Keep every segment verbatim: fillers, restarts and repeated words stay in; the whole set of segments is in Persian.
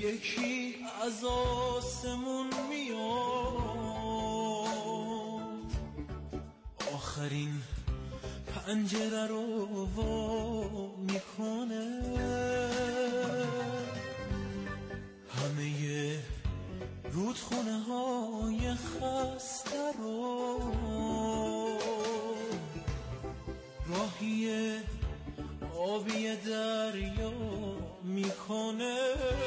یکی از آسمون میاد، آخرین پنجره رو وا میکنه، همه رودخونه های خسته رو راهی آبی دریا میکنه.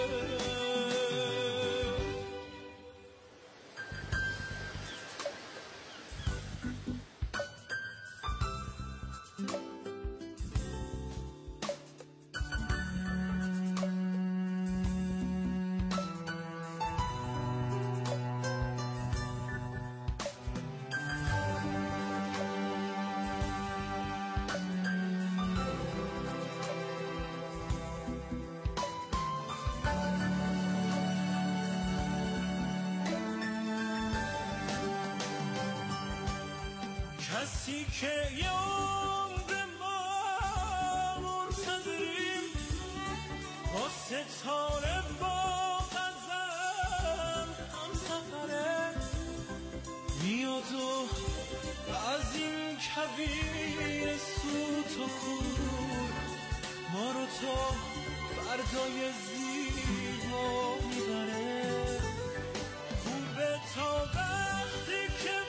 کسی که یه عمر ما منتظریم، با ستاره با غزل هم سفره، میاد و از این کویر سوت و کور ما رو تا فردای زیبا میبره. خوبه تا وقتی که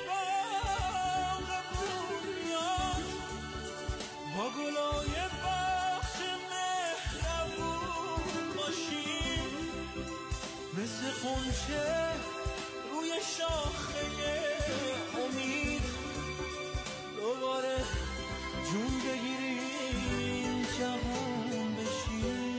با گلای بخش مهربون باشیم، مثل غنچه روی شاخه امید دوباره جون بگیریم، جوان بشیم.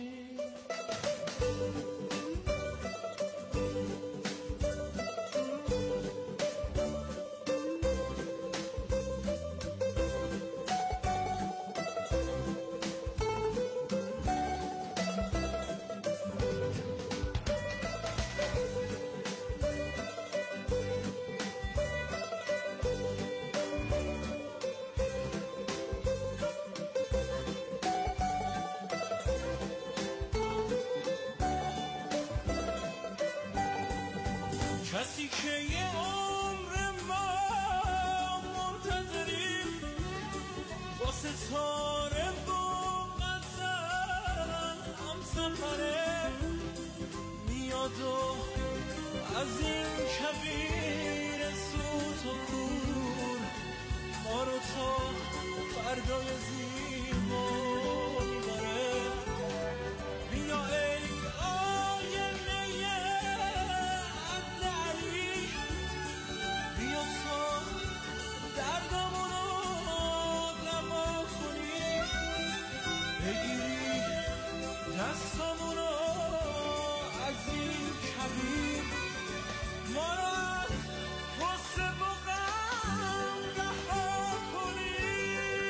کسی که یه عمر ما منتظریم، با ستاره با غزل هم سفره، میاد و از این کویر سوت و کور ما رو تا فردای زیبا میبره. بیا ای دستامونو از این کویر، ما رو از غصه و غم رها کنیم.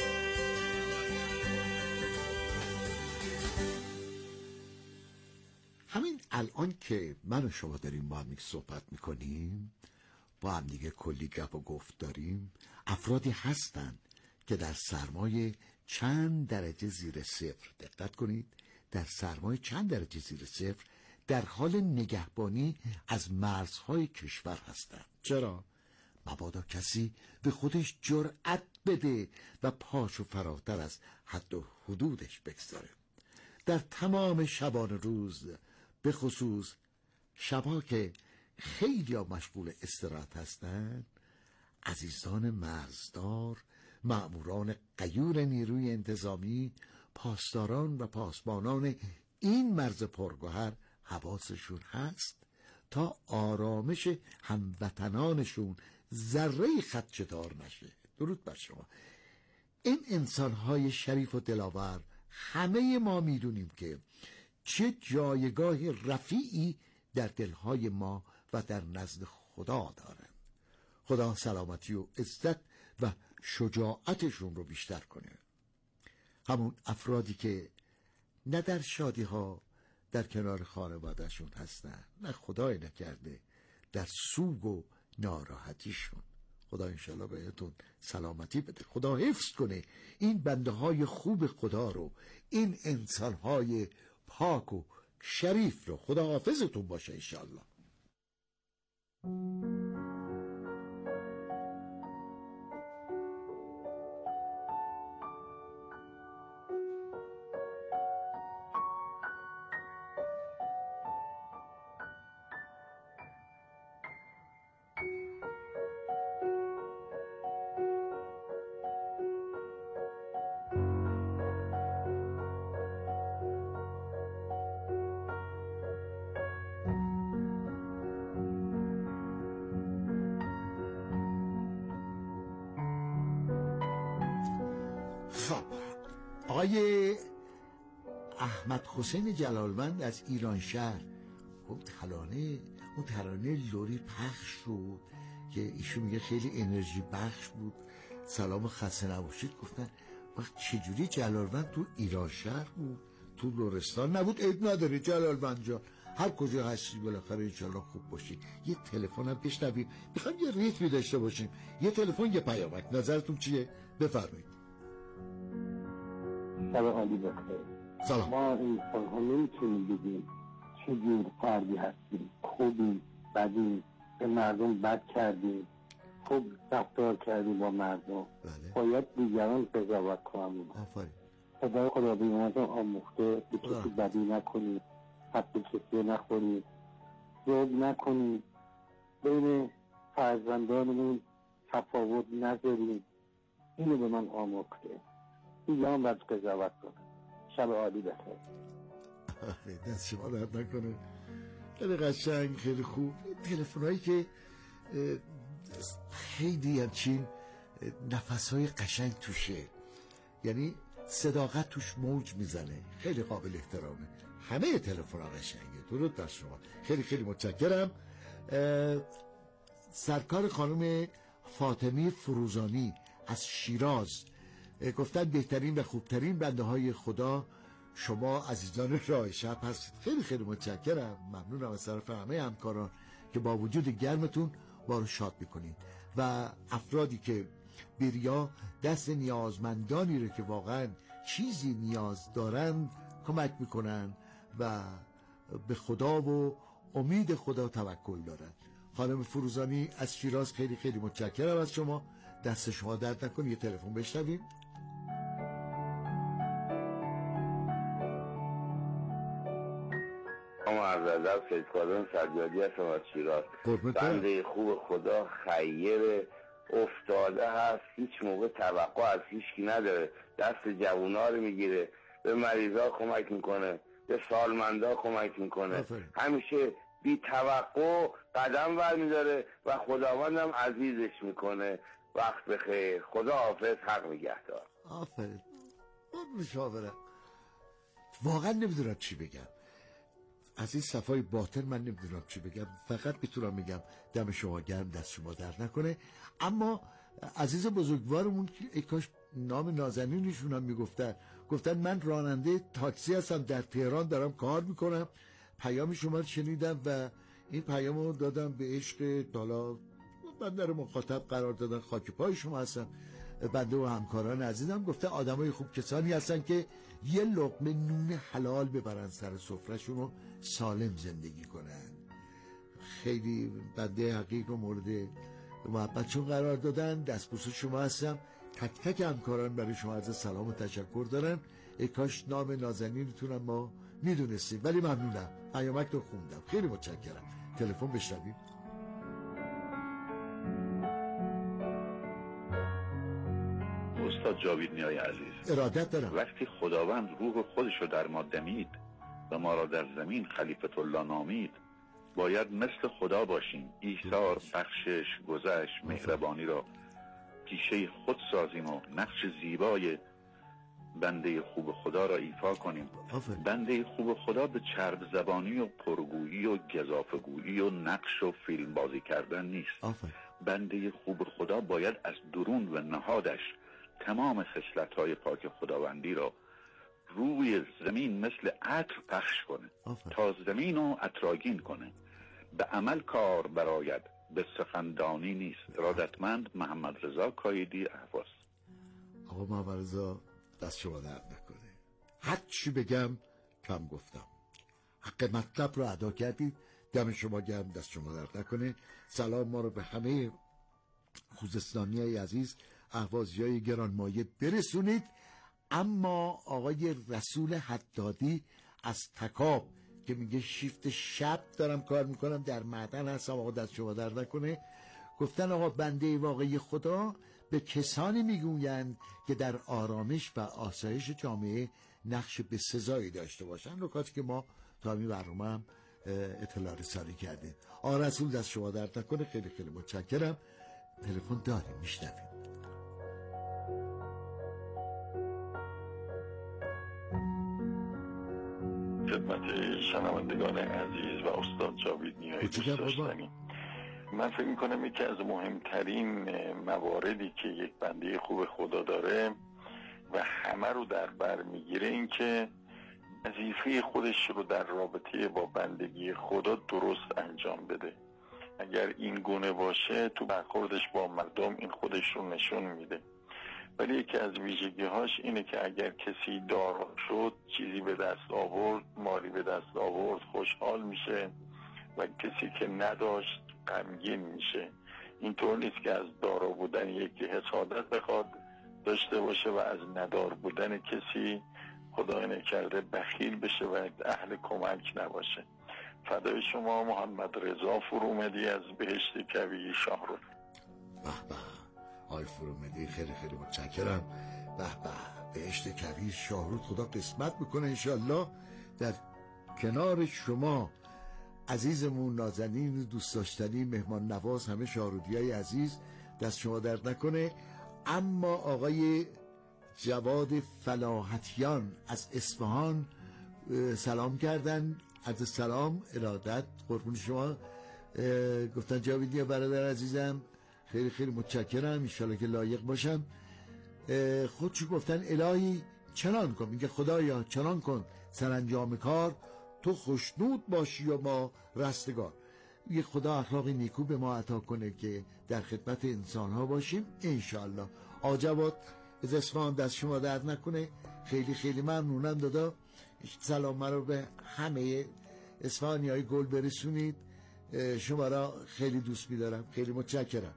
همین الان که من و شما داریم با هم صحبت میکنیم، با هم دیگه کلی گپ و گفت داریم، افرادی هستن که در سرمایه چند درجه زیر صفر، دقت کنید، در سرمایه چند درجه زیر صفر در حال نگهبانی از مرزهای کشور هستند. چرا؟ مبادا کسی به خودش جرأت بده و پاشو فراتر از حد و حدودش بگذاره. در تمام شبان روز، به خصوص شبا که خیلی ها مشغول استراحت هستند، عزیزان مرزدار، مأموران غیور نیروی انتظامی، پاسداران و پاسبانان این مرز پرگوهر حواسشون هست تا آرامش هموطنانشون ذره خدشه‌دار نشه. درود بر شما. این انسان‌های شریف و دلاور همه ما میدونیم که چه جایگاه رفیعی در دلهای ما و در نزد خدا دارن. خدا سلامتی و عزت و شجاعتشون رو بیشتر کنه. همون افرادی که نه در شادی ها در کنار خانوادهشون هستن، نه خدای نکرده در سوگ و ناراحتیشون. خدا انشالله بهتون سلامتی بده. خدا حفظ کنه این بنده های خوب خدا رو، این انسان های پاک و شریف رو. خدا حافظتون باشه انشالله. آقای احمد حسین جلالمند از ایران شهر، اون ترانه اون ترانه لوری پخش شد که ایشون میگه خیلی انرژی بخش بود، سلام خسته نباشید گفتن. وقت چجوری جلالمند تو ایران شهر بود، تو لرستان نبود؟ عیب نداره جلالمند جان، هر کجا هستی بالاخره انشالله خوب باشی. یه تلفن هم بشنویم، میخوایم یه ریتمی داشته باشیم. یه تلفن یه پیامک، نظرتون چیه؟ بفرمایید. شب عالی بخیر. سلام. ما انسان ها نمیتونیم بگیم چه جور فردی هستیم، خوبی بدی، به مردم بد کردیم، خوب رفتار کردیم با مردم. بله. باید دیگران قضاوت کنیم. آفرین. خدا خدا بیامرزم آموخته به کسی بدی نکنیم، حق کسی نخوریم، ظلم نکنیم، بین فرزندانمون تفاوت نذاریم. اینو به من آموخته. دیگران باید قضاوت کنه. شب عالی بخیر. دست شما درد نکنه. خیلی قشنگ، خیلی خوب. تلفن‌هایی که خیلی همچین نفس‌های قشنگ توشه، یعنی صداقت توش موج میزنه، خیلی قابل احترامه. همه تلفن‌ها قشنگه. درود بر شما. خیلی خیلی متشکرم. سرکار خانم فاطمی فروزانی از شیراز گفتن بهترین و خوبترین بنده های خدا شما عزیزان راه شب هستید. خیلی خیلی متشکرم، ممنونم از طرف همه همکاران که با وجود گرمتون ما رو شاد میکنید و افرادی که بریا دست نیازمندانی رو که واقعا چیزی نیاز دارن کمک میکنن و به خدا و امید خدا توکل دارن. خانم فروزانی از شیراز خیلی خیلی متشکرم از شما، دست شما درد نکنه. یه تلفن بشنویم. اما از ادب سید کاظم سجادی هستم از شیراز. بنده خوب خدا خیر افتاده هست، هیچ موقع توقع از هیچکی نداره، دست جوونا رو میگیره، به مریضا کمک میکنه، به سالمندا کمک میکنه، همیشه بی توقع قدم برمیداره و خداوندم عزیزش میکنه. وقت بخیر، خدا حافظ، حق نگهدار. آفرین. مشاوره. واقعا نمیدونم چی بگم از این صفای باطن، من نمیدونم چی بگم، فقط میتونم بگم دم شما گرم، دست شما در نکنه. اما عزیز بزرگوارمون که ای کاش نام نازنینشون هم میگفتن، گفتن من راننده تاکسی هستم در تهران دارم کار میکنم، پیام شما رو شنیدم و این پیامو دادم به عشق دالا بنده رو مخاطب قرار دادن، خاک پای شما هستم. بنده و همکاران عزیزم گفته آدمای خوب کسانی هستن که یه لقمه نون حلال ببرن سر سفرهشون و سالم زندگی کنن. خیلی بنده حقیق رو مورد محبتشون قرار دادن. دستبوس شما هستم. تک تک همکاران برای شما عرض سلام و تشکر دارن. ای کاش نام نازنینتونم ما میدونستیم، ولی ممنونم، پیامک رو خوندم. خیلی متشکرم. تلفن بشنویم. استاد جاوید نیای عزیز، ارادت دارم. وقتی خداوند روح خودش رو در ما دمید و ما را در زمین خلیفت الله نامید، باید مثل خدا باشیم، ایثار، بخشش، گذشت، مهربانی را پیشه خود سازیم و نقش زیبای بنده خوب خدا را ایفا کنیم. آفرین. بنده خوب خدا به چرب زبانی و پرگویی و گزافگویی و نقش و فیلم بازی کردن نیست. آفرین. بنده خوب خدا باید از درون و نهادش تمام خصلت‌های پاک خداوندی را روی زمین مثل عطر پخش کنه. آفرین. تا زمین رو عطرآگین کنه. به عمل کار براید، به سخندانی نیست. ارادتمند محمد رضا کایدی اهواز. آقا محمد رضا دست شما درد نکنه. هر چی بگم کم گفتم، حق مطلب رو ادا کردید. دم شما گرم، دست شما درد نکنه. سلام ما رو به همه خوزستانی های عزیز، اهوازی های گرانمایه برسونید. اما آقای رسول حدادی از تکاب که میگه شیفت شب دارم کار میکنم، در معدن هستم، آقا دست شما درد نکنه، گفتن آقا بنده واقعی خدا به کسانی میگویند که در آرامش و آسایش جامعه نقش به سزایی داشته باشن. نکاتی که ما تا همین برنامه هم اطلاع رسانی کردیم. آقا رسول دست شما درد نکنه، خیلی خیلی متشکرم. تلفن داریم، میشنویم. خدمت شنوندگان عزیز و استاد جاوید نیایی دوست داشتنی، من فکر میکنم یکی از مهمترین مواردی که یک بنده خوب خدا داره و همه رو در بر میگیره این که وظیفه خودش رو در رابطه با بندگی خدا درست انجام بده. اگر این گونه باشه تو برخوردش با مردم این خودش رو نشون میده. ولی یکی از ویژگی‌هاش اینه که اگر کسی دارا شد، چیزی به دست آورد، مالی به دست آورد، خوشحال میشه و کسی که نداشت غمگین میشه. اینطور نیست که از دارا بودن یکی حسادت بخواد داشته باشه و از ندار بودن کسی خدای نکرده بخیل بشه و اهل کمک نباشه. فدای شما محمد رضا فرومدی از بهشت کوی شاهرود. به به آی فرومدی، خیلی خیلی متشکرم. به به بهشت کوی شاهرود، خدا قسمت میکنه انشالله در کنار شما عزیزمون نازنین دوست داشتنی مهمان نواز همه شاهرودیای عزیز، دست شما درد نکنه. اما آقای جواد فلاحتیان از اصفهان سلام کردن، عرض سلام ارادت قربون شما. گفتن جاویدی برادر عزیزم خیلی خیلی متشکرم، انشالله که لایق باشم. خودشو گفتن الهی چنان کن، میگه خدایا چنان کن سرانجام کار تو خوشنود باشی و ما رستگار. یه خدا اخلاقی نیکو به ما عطا کنه که در خدمت انسان ها باشیم انشالله. آجواد از اصفهان دست شما درد نکنه، خیلی خیلی ممنونم دادا. سلام رو به همه اصفهانی های گل برسونید، شما را خیلی دوست می‌دارم، خیلی متشکرم.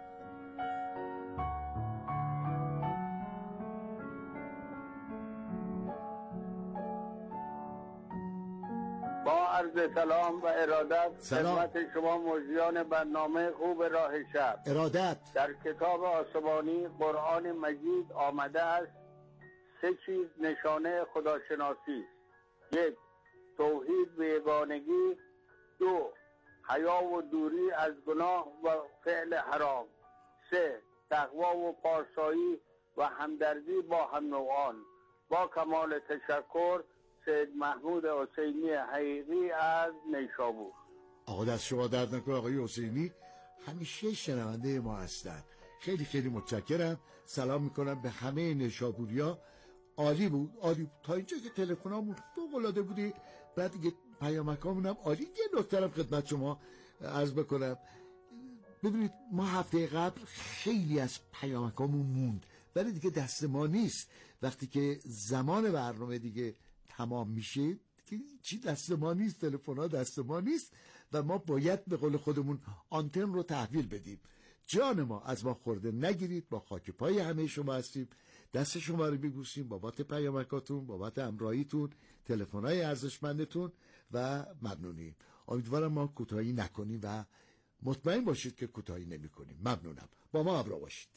با عرض سلام و ارادت خدمت شما مجریان برنامه خوب راه شب. ارادت. در کتاب آسمانی قرآن مجید آمده است سه چیز نشانه خداشناسی: یک، توحید و یگانگی. دو، حیا و دوری از گناه و فعل حرام. سه، تقوا و پارسایی و همدردی با هم نوعان. با کمال تشکر، سید محمود حسینی حقیقی از نیشابور. آقا دست شما درد نکنه آقای حسینی، همیشه شنونده ما هستن، خیلی خیلی متشکرم. سلام میکنم به همه نیشابوریا. عالی بود، عالی بود تا اینجا که تلفنامون فوق‌العاده بودی، بعد دیگه پیامکامون هم عالی. یه نکته خدمت شما عرض بکنم، ببینید ما هفته قبل خیلی از پیامکامون موند، ولی دیگه دست ما نیست. وقتی که زمان برنامه دیگه تمام میشه دیگه چی دست ما نیست، تلفن‌ها دست ما نیست و ما باید به قول خودمون آنتن رو تحویل بدیم. جان ما از ما خورده نگیرید، با خاک پای همه شما هستیم، دست شما رو میبوسیم بابت پیامکاتون، بابت همراهیتون، تلفن‌های ارزشمندتون و ممنونیم. امیدوارم ما کوتاهی نکنیم و مطمئن باشید که کوتاهی نمی‌کنیم. ممنونم، با ما همراه باشید.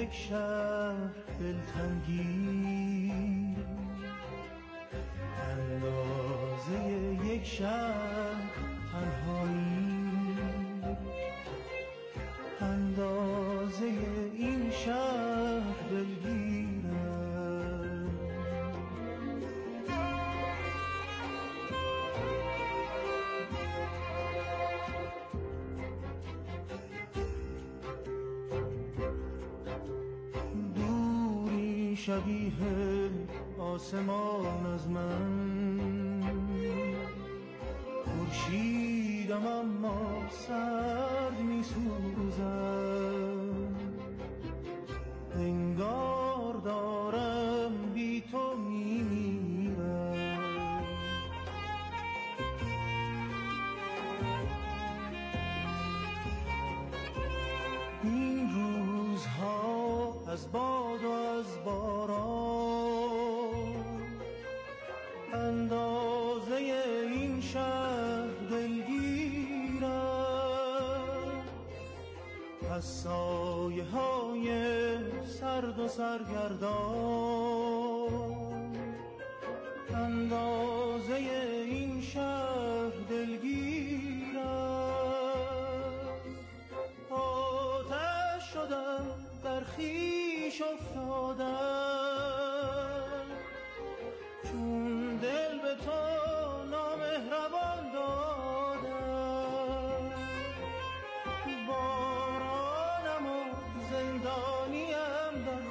یک شهر دلتنگی، اندازه یک شهر تنهایی، اندازه این شهر دلگیرم. دوری شبیه آسمان از من، خورشیدم اما سرد می سوزم، انگار دارم بی تو می میرم. این روزها از باد و از باران، اندازه این شهر دلگیرم. از سایه های سرد و سرگردان، اندازه این شهر دلگیرم. آتش شدم در خویش افتادم، چون دل به تو نامهربان دادم. بارانم و زندانیم در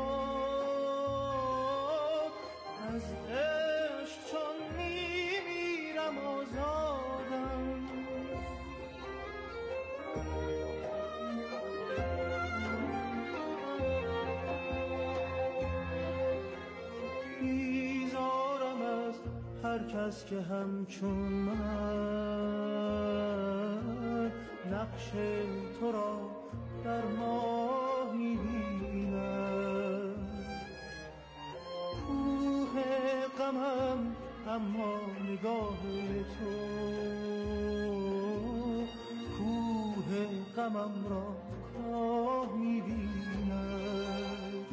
خواب، از عشق چون میمیرم آزادم. بیزارم از هر کس که همچون من نقش تو را در ماه می‌بینم. کوه غمم اما نگاه تو، کوه غمم را کاه می‌بینم.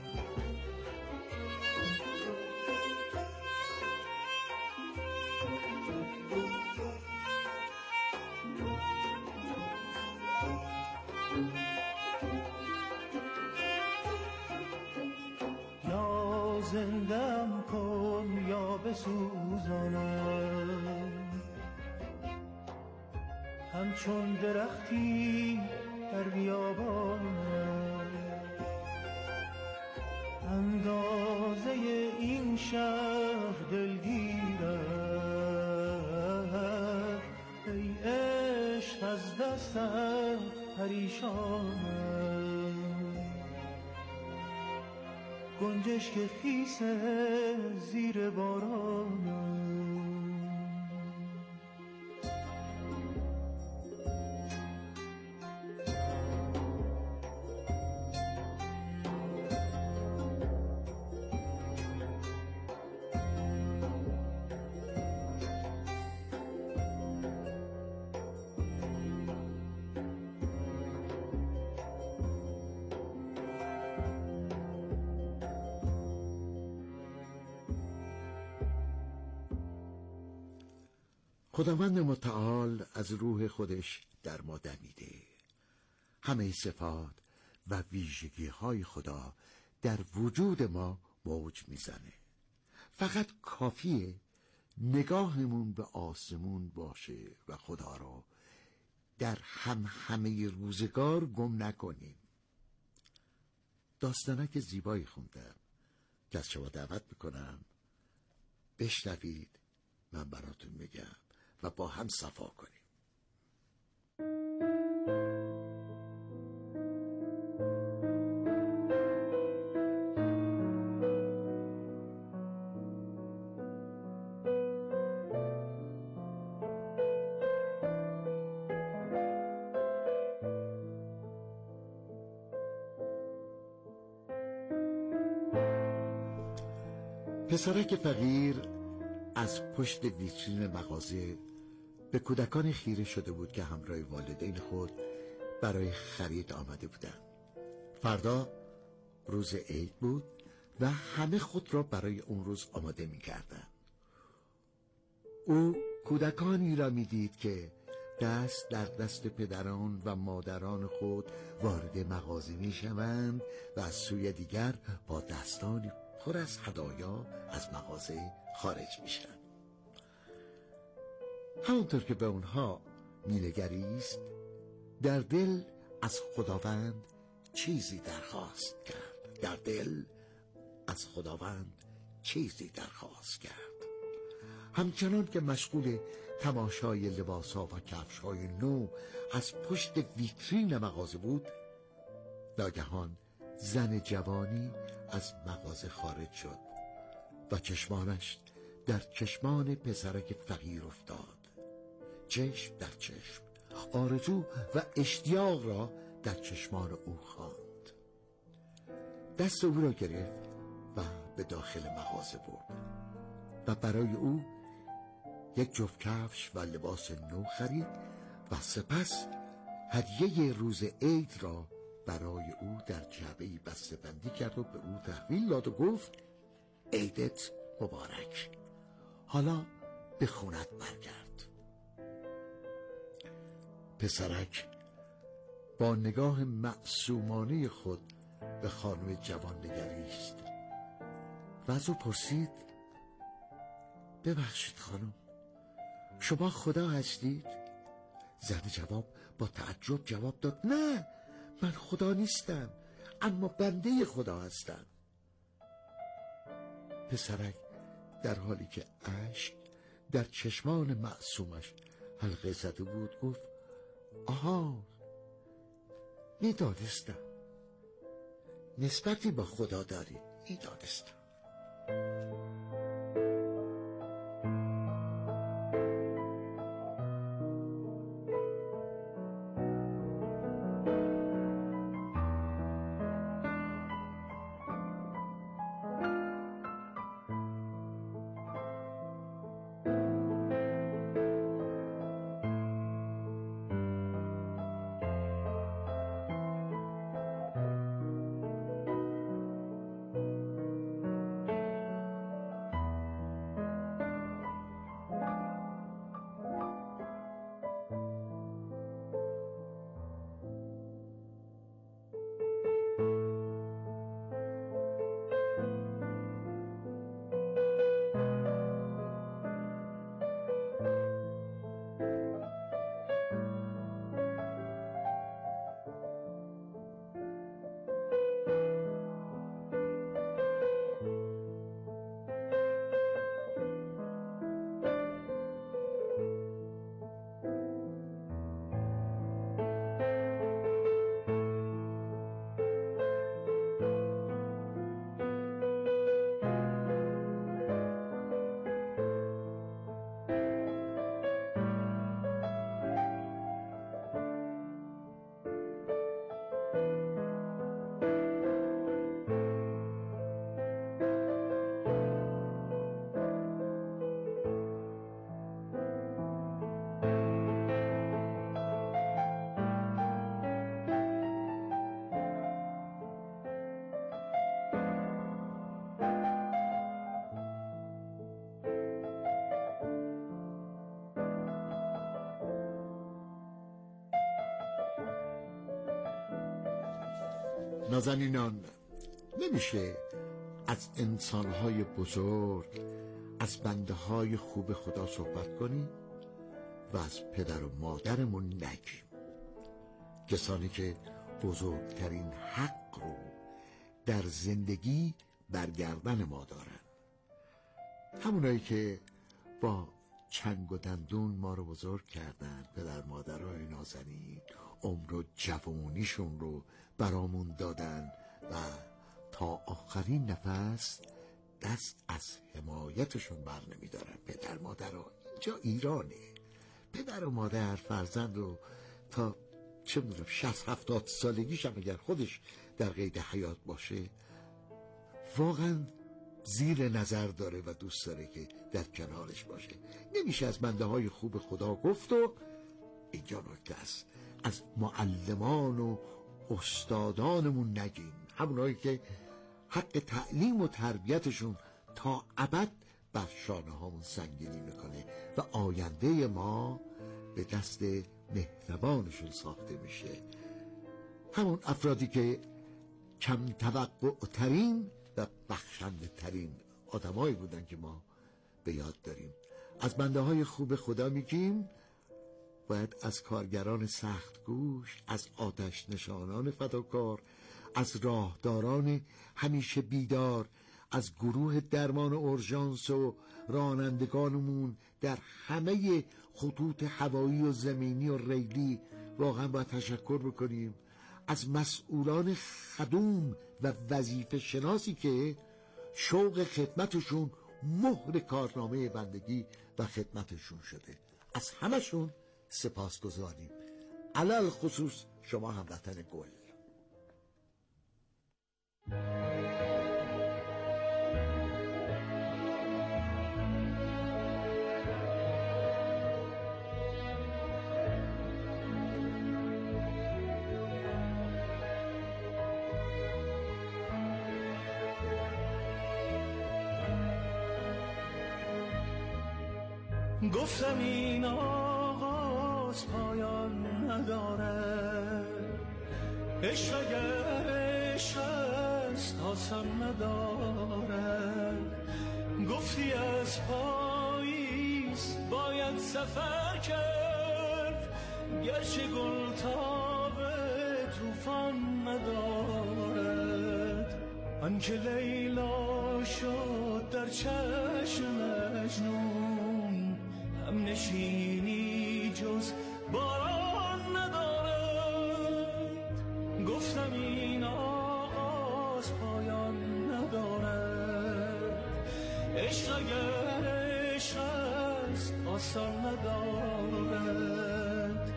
یا زندم کن یا بسوزانم، همچون درختی در بیابانم. اندازه این شهر دلگیرم، ای عشق از دستم پریشانم. گنجشک خیس زیر بارانم. خداوند متعال از روح خودش در ما دمیده، همه صفات و ویژگی های خدا در وجود ما موج میزنه. فقط کافیه نگاهمون به آسمون باشه و خدا رو در هم همه روزگار گم نکنیم. داستانک زیبایی خوندم که از شما دعوت میکنم بشنوید، من براتون میگم و با هم صفا کنیم. پسرک فقیر از پشت ویترین مغازه به کودکان خیره شده بود که همراه والدین خود برای خرید آمده بودند. فردا روز عید بود و همه خود را برای اون روز آماده می کردن. او کودکانی را می دید که دست در دست پدران و مادران خود وارد مغازه می شوند و از سوی دیگر با دستانی پر از هدایا از مغازه خارج می شوند. همونطور که به اونها می نگریست، در دل از خداوند چیزی درخواست کرد. در دل از خداوند چیزی درخواست کرد. همچنان که مشغول تماشای لباس‌ها و کفش‌های نو از پشت ویترین مغازه بود، ناگهان زن جوانی از مغازه خارج شد و چشمانش در چشمان پسرک فقیر افتاد. چشم در چشم، آرزو و اشتیاق را در چشمان او خواند. دست او را گرفت و به داخل مغازه برد و برای او یک جفت کفش و لباس نو خرید و سپس هدیه روز عید را برای او در جعبه‌ای بسته‌بندی کرد و به او تحویل داد و گفت عیدت مبارک، حالا به خونت برگرد. پسرک با نگاه معصومانه خود به خانم جوان نگریست و از او پرسید ببخشید خانم، شما خدا هستید؟ زن جواب با تعجب جواب داد نه، من خدا نیستم، اما بنده خدا هستم. پسرک در حالی که اشک در چشمان معصومش حلقه زده بود گفت آها، میدانستم نسبتی با خدا داری، میدانستم. نازنینان، نمیشه از انسانهای بزرگ، از بنده های خوب خدا صحبت کنیم و از پدر و مادرمون نگیم، کسانی که بزرگترین حق رو در زندگی برگردن ما دارن، همونایی که با چنگ و دندون ما رو بزرگ کردن، پدر مادرای نازنین عمر و جوانیشون رو برامون دادن و تا آخرین نفس دست از حمایتشون بر نمی دارن. پدر مادرها، اینجا ایرانه، پدر و مادر فرزند رو تا چه میدونم شصت هفتاد سالگیش هم اگر خودش در قید حیات باشه واقعا زیر نظر داره و دوست داره که در کنارش باشه. نمیشه از بنده های خوب خدا گفت و اینجا نکته است، از معلمان و استادانمون نگیم، همونایی که حق تعلیم و تربیتشون تا ابد بر شانه هامون سنگینی میکنه و آینده ما به دست مهربانشون ساخته میشه. همون افرادی که کم توقع ترین و بخشنده ترین آدمایی بودن که ما به یاد داریم. از بنده های خوب خدا میگیم باید از کارگران سخت گوش، از آتش نشانان فداکار، از راهداران همیشه بیدار، از گروه درمان اورژانس و رانندگانمون در همه خطوط هوایی و زمینی و ریلی واقعا باید تشکر بکنیم. از مسئولان خدوم و وظیفه شناسی که شوق خدمتشون مهر کارنامه بندگی و خدمتشون شده، از همشون سپاس گذاریم. علل خصوص شما هموطن گل. گفتم این آغاز پایان نداره، عشق اگر عشق است آسان نداره. گفتی از پاییز باید سفر کرد، گرچه گل تاب توفان ندارد. آنکه لیلا شد در چشم مجنون، هم نشینی جز باران ندارد. گفتم این آغاز پایان ندارد، عشق اگر عشق است آسان ندارد.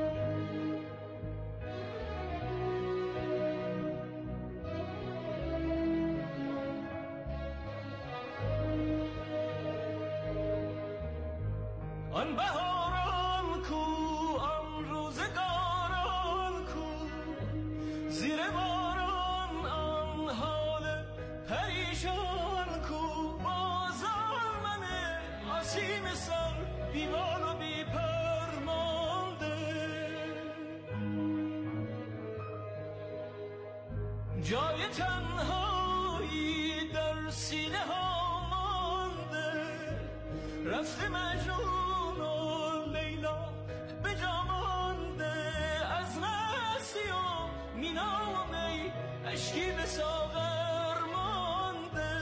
آن بهاران کو، آن روزگاران کو، زیر باران آن حال پریشان کو. بازار من آسیم سر بیمار و بی پرمانده، جای تنهایی در سینه ها مانده. رفته مجنون اشکی به ساغر مانده.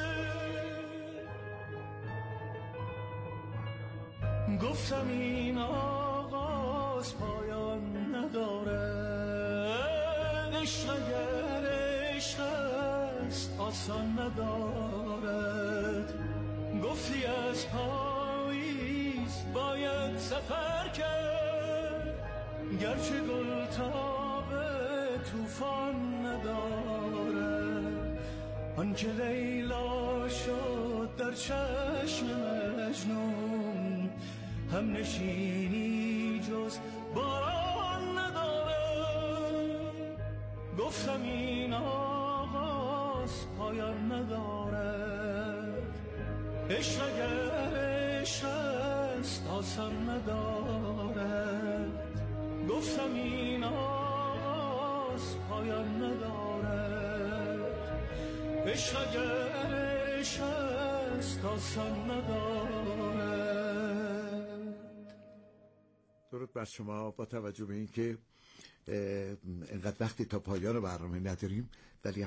گفتم این آغاز پایان نداره، عشق اگر عشق است آسان ندارد. گفتی از پاییز باید سفر کرد، گرچه گل تاب توفان نداره. آنکه لیلا شد در چشم مجنون، هم نشینی جز باران نداره. گفتم این آغاز پایان ندارد، عشق اگر عشق است آسان ندارد. گفتم این آغاز پایان ندارد، عشق اگر عشق است آسان ندارد. درود بر شما. با توجه به اینکه اینقدر وقتی تا پایان برنامه نداریم، ولی